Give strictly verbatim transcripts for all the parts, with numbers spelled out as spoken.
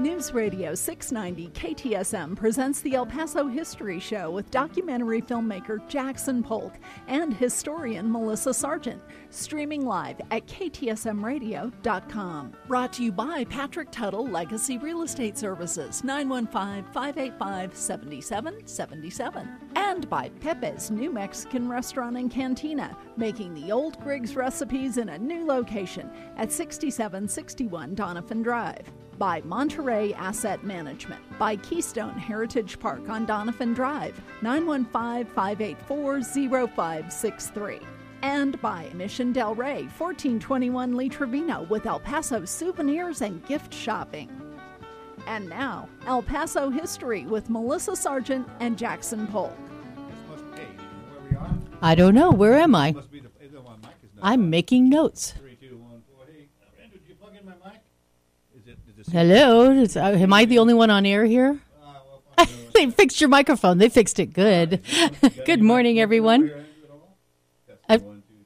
News Radio six ninety K T S M presents the El Paso History Show with documentary filmmaker Jackson Polk and historian Melissa Sargent, streaming live at K T S M radio dot com. Brought to you by Patrick Tuttle Legacy Real Estate Services, nine one five, five eight five, seven seven seven seven. And by Pepe's New Mexican Restaurant and Cantina, making the old Griggs recipes in a new location at sixty-seven sixty-one Donovan Drive. By Monterey Asset Management. By Keystone Heritage Park on Donovan Drive, nine one five, five eight four, zero five six three. And by Mission Del Rey, fourteen twenty-one Lee Trevino, with El Paso souvenirs and gift shopping. And now, El Paso History with Melissa Sargent and Jackson Polk. I don't know. Where am I? I'm making notes. Hello, is, uh, am I the only one on air here? They fixed your microphone. They fixed it good. Good morning, everyone. Uh,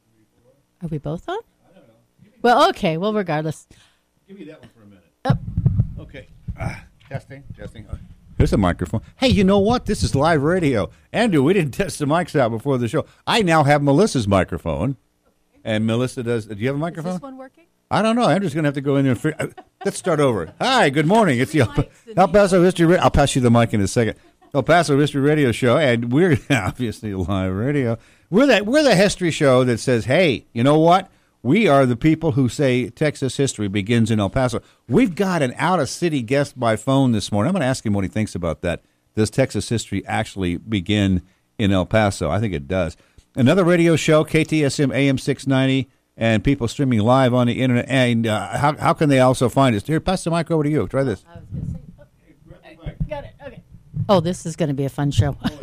are we both on? Well, okay. Well, regardless. Give me that one for a minute. Oh. Okay. Uh, testing, testing. Here's a microphone. Hey, you know what? This is live radio. Andrew, we didn't test the mics out before the show. I now have Melissa's microphone. And Melissa does. Do you have a microphone? Is this one working? I don't know. Andrew's going to have to go in there and figure. Let's start over. Hi, good morning. It's the El, El Paso History Radio. I'll pass you the mic in a second. El Paso History Radio Show, and we're obviously live radio. We're that we're the history show that says, hey, you know what? We are the people who say Texas history begins in El Paso. We've got an out-of-city guest by phone this morning. I'm going to ask him what he thinks about that. Does Texas history actually begin in El Paso? I think it does. Another radio show, K T S M A M six ninety. And people streaming live on the internet. And uh, how how can they also find us? Here, pass the mic over to you. Try this. I was going to say, oh, hey, grab the mic. Got it. Okay. Oh, this is going to be a fun show. Oh,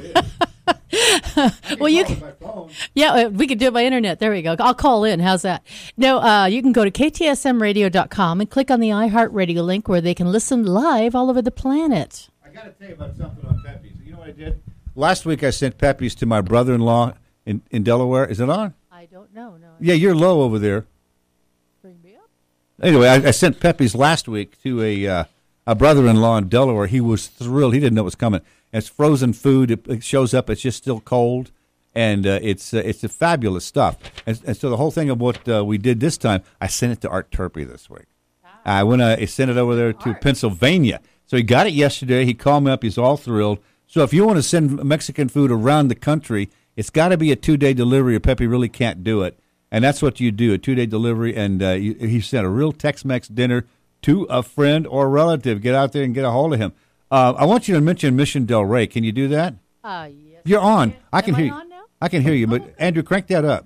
yeah. Well, you can. Yeah, we could do it by internet. There we go. I'll call in. How's that? No, uh, you can go to K T S M radio dot com and click on the iHeartRadio link where they can listen live all over the planet. I got to tell you about something on Pepe's. You know what I did? Last week I sent Pepe's to my brother-in-law in, in Delaware. Is it on? I don't know. No. Yeah, you're low over there. Bring me up. Anyway, I, I sent Pepe's last week to a uh, a brother-in-law in Delaware. He was thrilled. He didn't know it was coming. And it's frozen food. It, it shows up. It's just still cold, and uh, it's uh, it's a fabulous stuff. And, and so the whole thing of what uh, we did this time, I sent it to Art Turpey this week. Ah. I went. Uh, I sent it over there to Art. Pennsylvania. So he got it yesterday. He called me up. He's all thrilled. So if you want to send Mexican food around the country, it's got to be a two-day delivery or Pepe really can't do it. And that's what you do, a two-day delivery. And uh, you, he sent a real Tex-Mex dinner to a friend or relative. Get out there and get a hold of him. Uh, I want you to mention Mission Del Rey. Can you do that? Uh, yes. You're on. I can Am hear I you. On now? I can hear you, but Andrew, crank that up.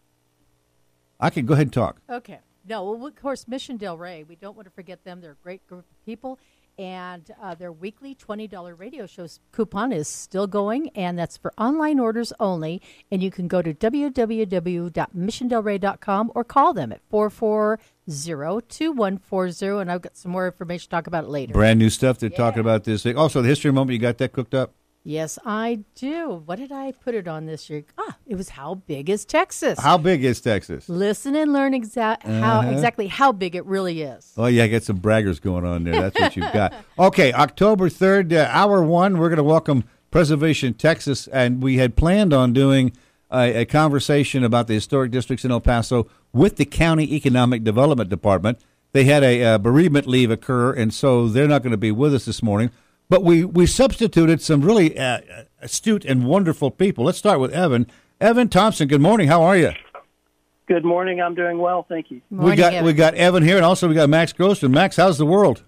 I can go ahead and talk. Okay. No, well, of course, Mission Del Rey. We don't want to forget them. They're a great group of people. And uh, their weekly twenty dollars radio show coupon is still going, and that's for online orders only. And you can go to w w w dot mission del rey dot com or call them at four four zero, two one four zero, and I've got some more information to talk about it later. Brand new stuff they're yeah. talking about this week. Also, the history moment, you got that cooked up? Yes, I do. What did I put it on this year? Ah, it was How Big is Texas? How big is Texas? Listen and learn exa- uh-huh. how exactly how big it really is. Oh, yeah, get some braggers going on there. That's what you've got. Okay, October third, uh, hour one, we're going to welcome Preservation Texas, and we had planned on doing a, a conversation about the historic districts in El Paso with the County Economic Development Department. They had a uh, bereavement leave occur, and so they're not going to be with us this morning. But we, we substituted some really uh, astute and wonderful people. Let's start with Evan. Evan Thompson, good morning. How are you? Good morning. I'm doing well, thank you. Morning, we got Evan. we got Evan here, and also we got Max Grossman. Max, how's the world?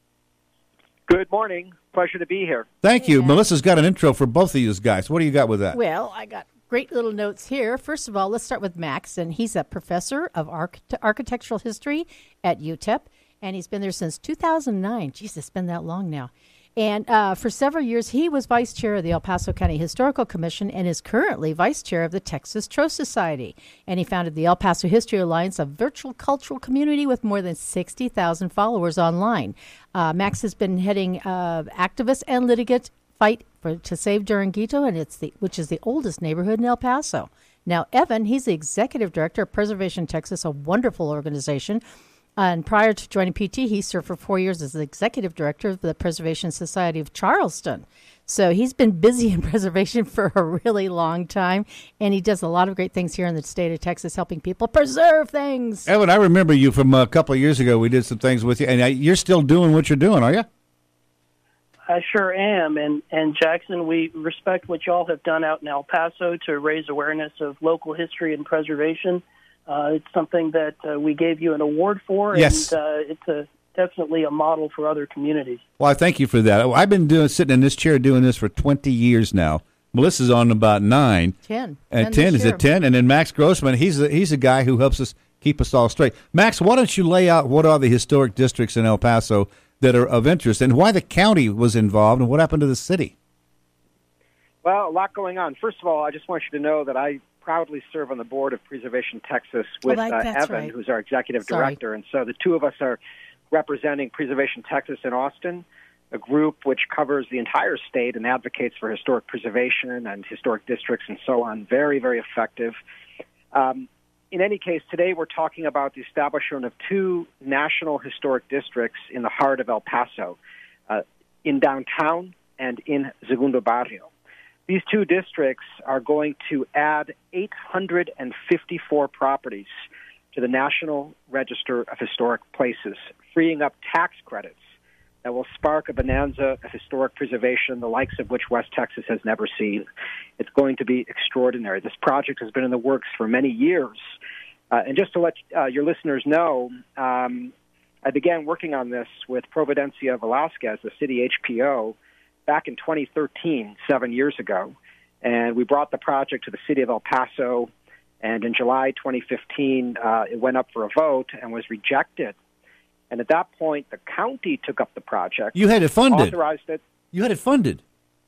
Good morning. Pleasure to be here. Thank you. Yeah. Melissa's got an intro for both of you guys. What do you got with that? Well, I got great little notes here. First of all, let's start with Max, and he's a professor of arch- architectural history at U T E P, and he's been there since two thousand nine. Jeez, it's been that long now. And uh, for several years, he was vice chair of the El Paso County Historical Commission and is currently vice chair of the Texas Trove Society. And he founded the El Paso History Alliance, a virtual cultural community with more than sixty thousand followers online. Uh, Max has been heading uh, activist and litigant fight for, to save Duranguito, and it's the which is the oldest neighborhood in El Paso. Now, Evan, he's the executive director of Preservation Texas, a wonderful organization. And prior to joining P T, he served for four years as the executive director of the Preservation Society of Charleston. So he's been busy in preservation for a really long time, and he does a lot of great things here in the state of Texas, helping people preserve things. Evan, I remember you from a couple of years ago. We did some things with you, and you're still doing what you're doing, are you? I sure am, and, and Jackson, we respect what y'all have done out in El Paso to raise awareness of local history and preservation. Uh, it's something that uh, we gave you an award for, yes. and uh, it's a definitely a model for other communities. Well, I thank you for that. I've been doing sitting in this chair doing this for twenty years now. Melissa's on about nine. Ten. And ten, is it ten? And then Max Grossman, he's a, he's a guy who helps us keep us all straight. Max, why don't you lay out what are the historic districts in El Paso that are of interest and why the county was involved and what happened to the city? Well, a lot going on. First of all, I just want you to know that I proudly serve on the board of Preservation Texas with oh, that, uh, Evan, right. who's our executive Sorry. director. And so the two of us are representing Preservation Texas in Austin, a group which covers the entire state and advocates for historic preservation and historic districts and so on. Very, very effective. Um, in any case, today we're talking about the establishment of two national historic districts in the heart of El Paso, uh, in downtown and in Segundo Barrio. These two districts are going to add eight hundred fifty-four properties to the National Register of Historic Places, freeing up tax credits that will spark a bonanza of historic preservation, the likes of which West Texas has never seen. It's going to be extraordinary. This project has been in the works for many years. Uh, and just to let uh, your listeners know, um, I began working on this with Providencia Velasquez, the city H P O, back in twenty thirteen, seven years ago. And we brought the project to the city of El Paso, and in July twenty fifteen, uh, it went up for a vote and was rejected. And at that point, the county took up the project. You had it funded. Authorized it. You had it funded.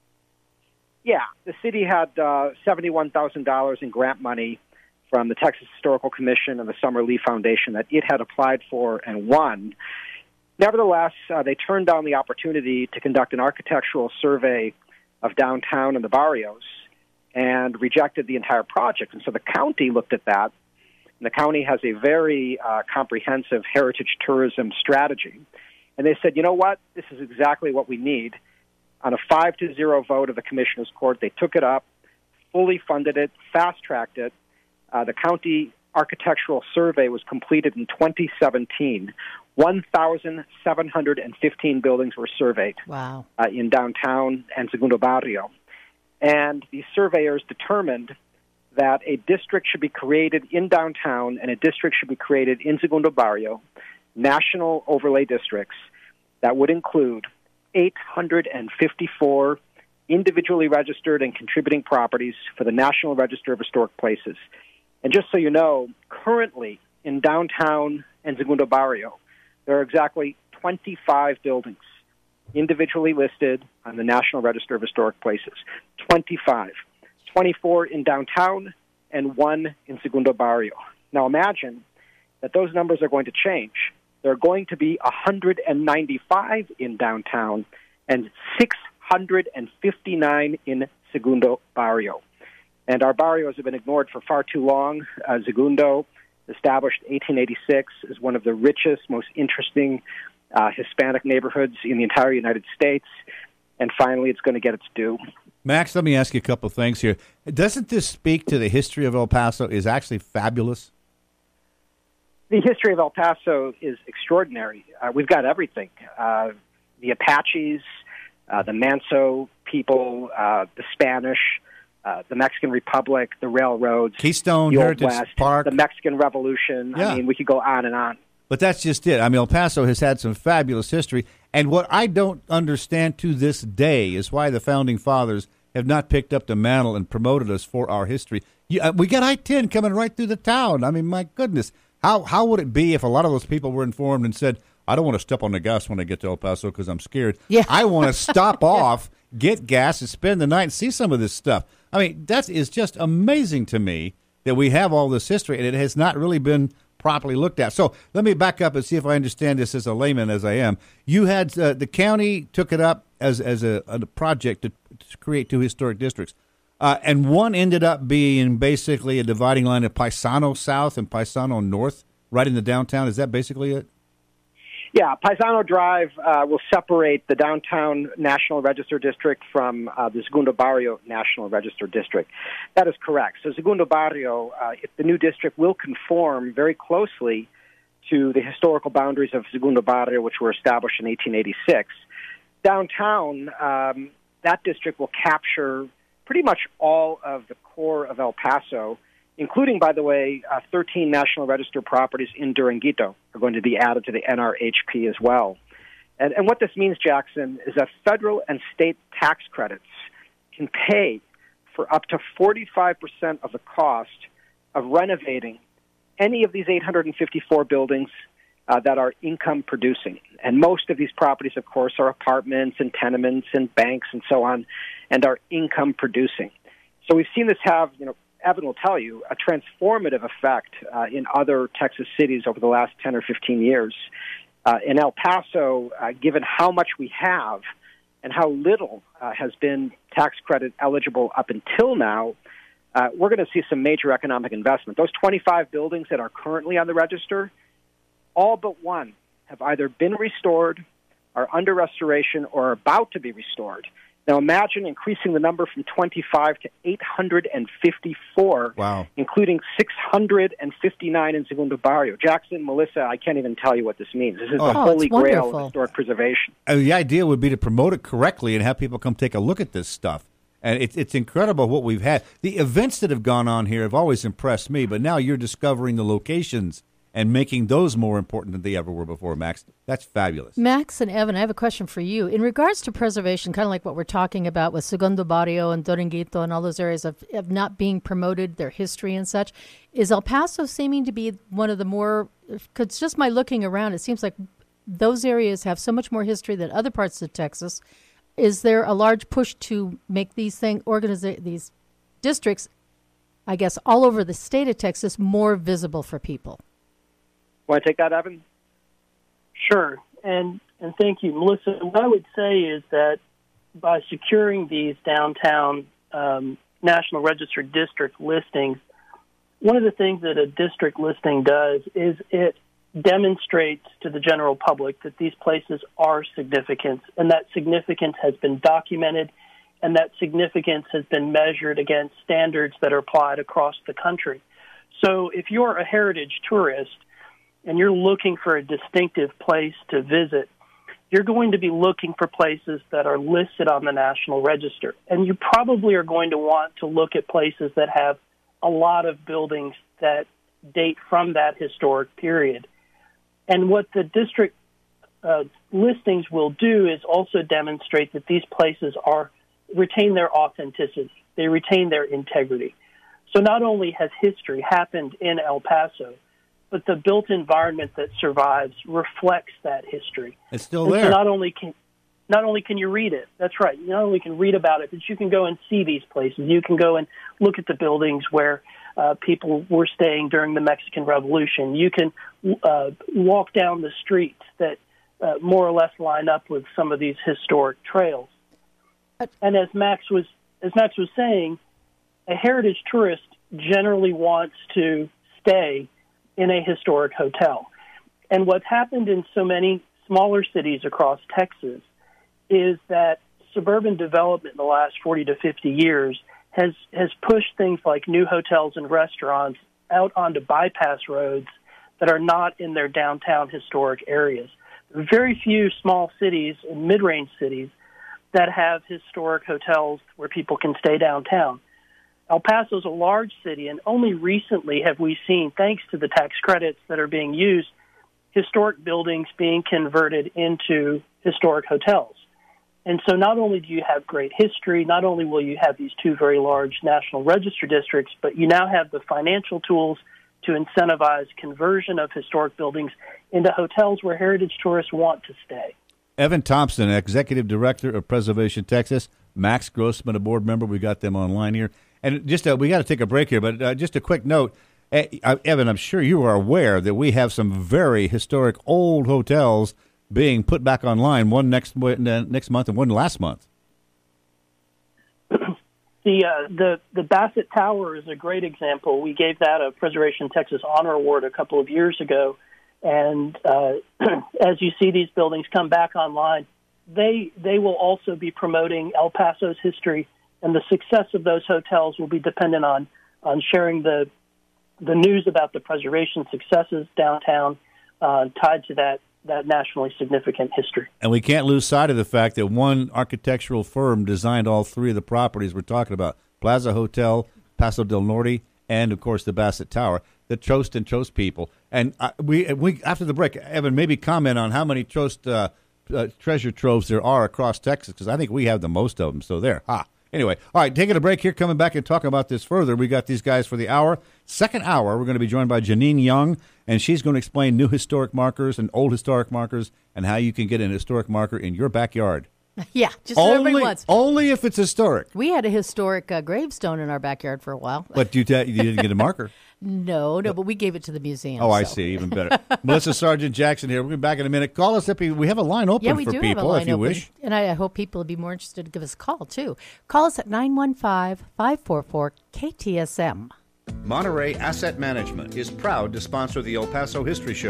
Yeah. The city had uh, seventy-one thousand dollars in grant money from the Texas Historical Commission and the Summer Lee Foundation that it had applied for and won. Nevertheless, uh, they turned down the opportunity to conduct an architectural survey of downtown and the barrios and rejected the entire project. And so the county looked at that. And the county has a very uh, comprehensive heritage tourism strategy. And they said, you know what? This is exactly what we need. On a five to zero vote of the Commissioner's Court, they took it up, fully funded it, fast-tracked it. Uh, the county architectural survey was completed in twenty seventeen. one thousand seven hundred fifteen buildings were surveyed. Wow. uh, in downtown and Segundo Barrio. And the surveyors determined that a district should be created in downtown and a district should be created in Segundo Barrio, national overlay districts that would include eight hundred fifty-four individually registered and contributing properties for the National Register of Historic Places. And just so you know, currently in downtown and Segundo Barrio, there are exactly twenty-five buildings individually listed on the National Register of Historic Places. twenty-five. twenty-four in downtown and one in Segundo Barrio. Now imagine that those numbers are going to change. There are going to be one hundred ninety-five in downtown and six hundred fifty-nine in Segundo Barrio. And our barrios have been ignored for far too long. Uh, Segundo, established eighteen eighty-six, is one of the richest, most interesting uh, Hispanic neighborhoods in the entire United States. And finally, it's going to get its due. Max, let me ask you a couple of things here. Doesn't this speak to the history of El Paso is actually fabulous? The history of El Paso is extraordinary. Uh, we've got everything. Uh, the Apaches, uh, the Manso people, uh, the Spanish, uh, the Mexican Republic, the railroads, Keystone the Old Heritage West, Park, the Mexican Revolution. Yeah. I mean, we could go on and on. But that's just it. I mean, El Paso has had some fabulous history. And what I don't understand to this day is why the Founding Fathers have not picked up the mantle and promoted us for our history. You, uh, we got I ten coming right through the town. I mean, my goodness. How how would it be if a lot of those people were informed and said, I don't want to step on the gas when I get to El Paso because I'm scared. Yeah. I want to stop off, get gas, and spend the night and see some of this stuff. I mean, that is just amazing to me that we have all this history, and it has not really been properly looked at. So let me back up and see if I understand this as a layman as I am. You had uh, the county took it up as as a, a project to, to create two historic districts, uh, and one ended up being basically a dividing line of Paisano South and Paisano North, right in the downtown. Is that basically it? Yeah, Paisano Drive uh, will separate the downtown National Register District from uh, the Segundo Barrio National Register District. That is correct. So Segundo Barrio, uh, if the new district will conform very closely to the historical boundaries of Segundo Barrio, which were established in eighteen eighty-six. Downtown, um, that district will capture pretty much all of the core of El Paso, including, by the way, uh, thirteen National Register properties in Duranguito are going to be added to the N R H P as well. And, and what this means, Jackson, is that federal and state tax credits can pay for up to forty-five percent of the cost of renovating any of these eight hundred fifty-four buildings uh, that are income producing. And most of these properties, of course, are apartments and tenements and banks and so on, and are income producing. So we've seen this have, you know, Evan will tell you, a transformative effect uh, in other Texas cities over the last ten or fifteen years. Uh, in El Paso, uh, given how much we have and how little uh, has been tax credit eligible up until now, uh, we're going to see some major economic investment. Those twenty-five buildings that are currently on the register, all but one have either been restored, are under restoration, or are about to be restored. Now imagine increasing the number from twenty-five to eight hundred fifty-four, wow, including six hundred fifty-nine in Segundo Barrio. Jackson, Melissa, I can't even tell you what this means. This is oh. the Oh, holy it's grail wonderful. of historic preservation. Uh, the idea would be to promote it correctly and have people come take a look at this stuff. And it's it's incredible what we've had. The events that have gone on here have always impressed me, but now you're discovering the locations and making those more important than they ever were before, Max. That's fabulous. Max and Evan, I have a question for you. In regards to preservation, kind of like what we're talking about with Segundo Barrio and Duranguito and all those areas of, of not being promoted, their history and such, is El Paso seeming to be one of the more, because just my looking around, it seems like those areas have so much more history than other parts of Texas. Is there a large push to make these thing, organiza- these districts, I guess, all over the state of Texas more visible for people? Want to take that, Evan? Sure, and and thank you, Melissa. What I would say is that by securing these downtown um, National Register district listings, one of the things that a district listing does is it demonstrates to the general public that these places are significant, and that significance has been documented, and that significance has been measured against standards that are applied across the country. So if you're a heritage tourist and you're looking for a distinctive place to visit, you're going to be looking for places that are listed on the National Register. And you probably are going to want to look at places that have a lot of buildings that date from that historic period. And what the district uh, listings will do is also demonstrate that these places are retain their authenticity. They retain their integrity. So not only has history happened in El Paso, but the built environment that survives reflects that history. It's still and there. So not only can not only can you read it, that's right, you not only can read about it, but you can go and see these places. You can go and look at the buildings where uh, people were staying during the Mexican Revolution. You can uh, walk down the streets that uh, more or less line up with some of these historic trails. And as Max was as Max was saying, a heritage tourist generally wants to stay in a historic hotel. And what's happened in so many smaller cities across Texas is that suburban development in the last forty to fifty years has, has pushed things like new hotels and restaurants out onto bypass roads that are not in their downtown historic areas. There are very few small cities and mid-range cities that have historic hotels where people can stay downtown. El Paso is a large city, and only recently have we seen, thanks to the tax credits that are being used, historic buildings being converted into historic hotels. And so not only do you have great history, not only will you have these two very large National Register districts, but you now have the financial tools to incentivize conversion of historic buildings into hotels where heritage tourists want to stay. Evan Thompson, Executive Director of Preservation Texas. Max Grossman, a board member. We got them online here. And just uh, we got to take a break here, but uh, just a quick note. Uh, Evan, I'm sure you are aware that we have some very historic old hotels being put back online, one next uh, next month and one last month. The, uh, the the Bassett Tower is a great example. We gave that a Preservation Texas Honor Award a couple of years ago. And uh, as you see these buildings come back online, they they will also be promoting El Paso's history, and the success of those hotels will be dependent on on sharing the the news about the preservation successes downtown uh, tied to that that nationally significant history. And we can't lose sight of the fact that one architectural firm designed all three of the properties we're talking about: Plaza Hotel, Paso del Norte, and of course the Bassett Tower. The Trost and Trost people. And uh, we we after the break, Evan, maybe comment on how many Trost uh, uh, treasure troves there are across Texas, because I think we have the most of them. So there. Ha. Anyway, all right, taking a break here, coming back and talking about this further. We got these guys for the hour. Second hour, we're going to be joined by Janine Young, and she's going to explain new historic markers and old historic markers and how you can get an historic marker in your backyard. Yeah, just what everybody Only, wants. only if it's historic. We had a historic uh, gravestone in our backyard for a while. But you, ta- you didn't get a marker. No, no, but we gave it to the museum. Oh, I so. see. Even better. Melissa Sargent Jackson here. We'll be back in a minute. Call us if you, we have a line open Yeah, we for do people have a line if you open. wish. And I, I hope people will be more interested to give us a call, too. Call us at nine one five, five four four, K T S M. Monterey Asset Management is proud to sponsor the El Paso History Show.